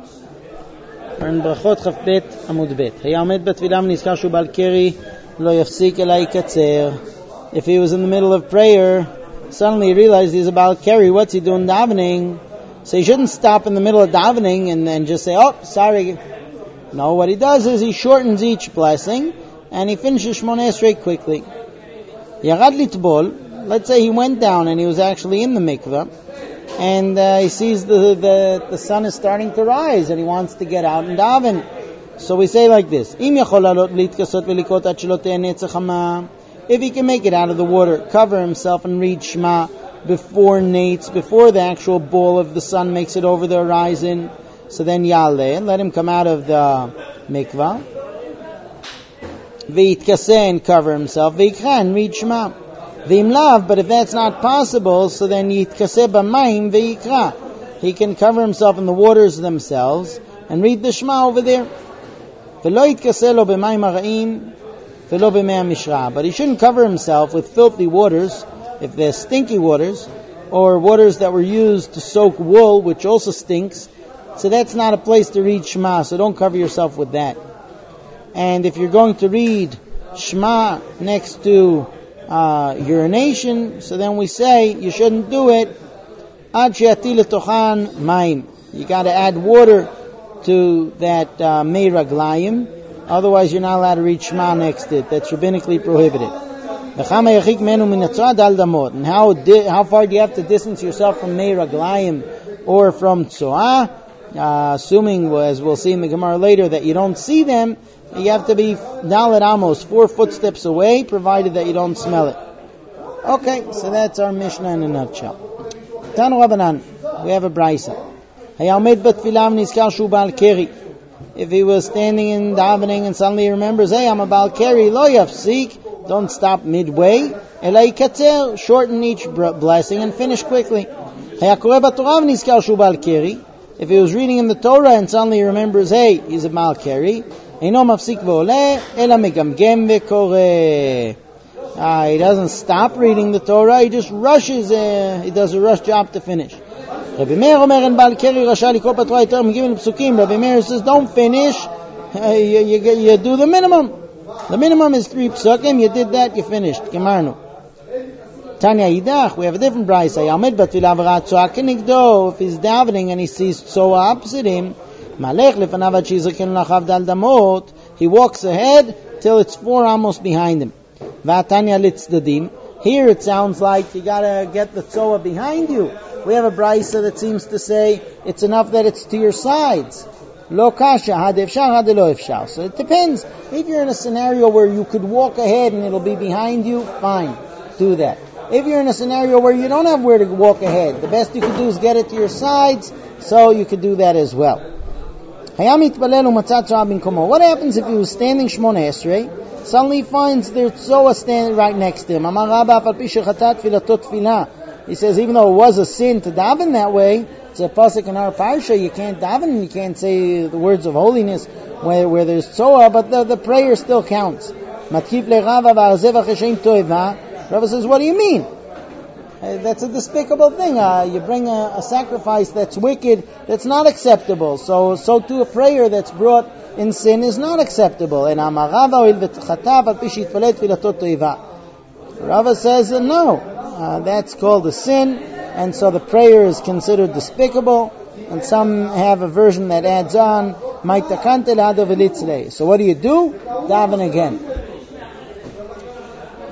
in Brachot Chaf Bet Amud Bet. היה עומד בתפילה ונזכר שהוא בעל קרי, לא יפסיק אלא יקצר. If he was in the middle of prayer, suddenly he realized he's a בעל קרי, what's he doing davening? So he shouldn't stop in the middle of davening and then just say, oh, sorry. No, what he does is he shortens each blessing and he finishes Shmoneh Esrei quickly. Yarad litbol, let's say he went down and he was actually in the mikveh, and he sees the sun is starting to rise and he wants to get out and daven. So we say like this: if he can make it out of the water, cover himself and read Shema before Nates, before the actual ball of the sun makes it over the horizon, so then Yaleh, let him come out of the mikvah, V'itkaseh, and cover himself, V'ikra, and read Shema. V'imlav, but if that's not possible, so then Yitkaseh b'mayim v'yikra. He can cover himself in the waters themselves and read the Shema over there. V'lo yitkaseh lo b'mayim hara'im v'lo b'mei mishra. But he shouldn't cover himself with filthy waters, if they're stinky waters, or waters that were used to soak wool, which also stinks. So that's not a place to read Shema, so don't cover yourself with that. And if you're going to read Shema next to urination, so then we say you shouldn't do it. Ad she'ati letochan mayim. You got to add water to that mei raglayim, otherwise you're not allowed to read Shema next to it. That's rabbinically prohibited. And how far do you have to distance yourself from mei raglayim or from tzoah? Assuming, as we'll see in the Gemara later, that you don't see them, you have to be dalet amos, 4 footsteps away, provided that you don't smell it. Okay, so that's our Mishnah in a nutshell. Tanu Rabbanan, we have a brisa. If he was standing in davening and suddenly he remembers, hey, I'm a Baal Keri, lo yafsik, don't stop midway, elai katzer, shorten each blessing and finish quickly. If he was reading in the Torah and suddenly he remembers, hey, he's a Baal Keri, he doesn't stop reading the Torah, he just rushes, he does a rush job to finish. Rabbi Meir says, don't finish, you do the minimum. The minimum is 3 psukim, you did that, you finished. Gemarnu. Tanya Yidach, we have a different price. If he's davening and he sees tzoah opposite him, he walks ahead till it's 4 amos behind him. Here it sounds like you gotta get the tzoah behind you. We have a brisa that seems to say it's enough that it's to your sides. Lo kasha, had efshar, had lo efshar. So it depends. If you're in a scenario where you could walk ahead and it'll be behind you, fine, do that. If you're in a scenario where you don't have where to walk ahead, the best you can do is get it to your sides, so you could do that as well. What happens if he was standing Shmoneh Esrei, suddenly he finds there's Tzoah standing right next to him? He says, even though it was a sin to daven that way, it's a pasuk in our parsha, you can't daven and you can't say the words of holiness where there's Tzoah, but the prayer still counts. Rava says, what do you mean? That's a despicable thing. You bring a sacrifice that's wicked, that's not acceptable. So too a prayer that's brought in sin is not acceptable. And Rava says, no, that's called a sin, and so the prayer is considered despicable. And some have a version that adds on, so what do? Daven again.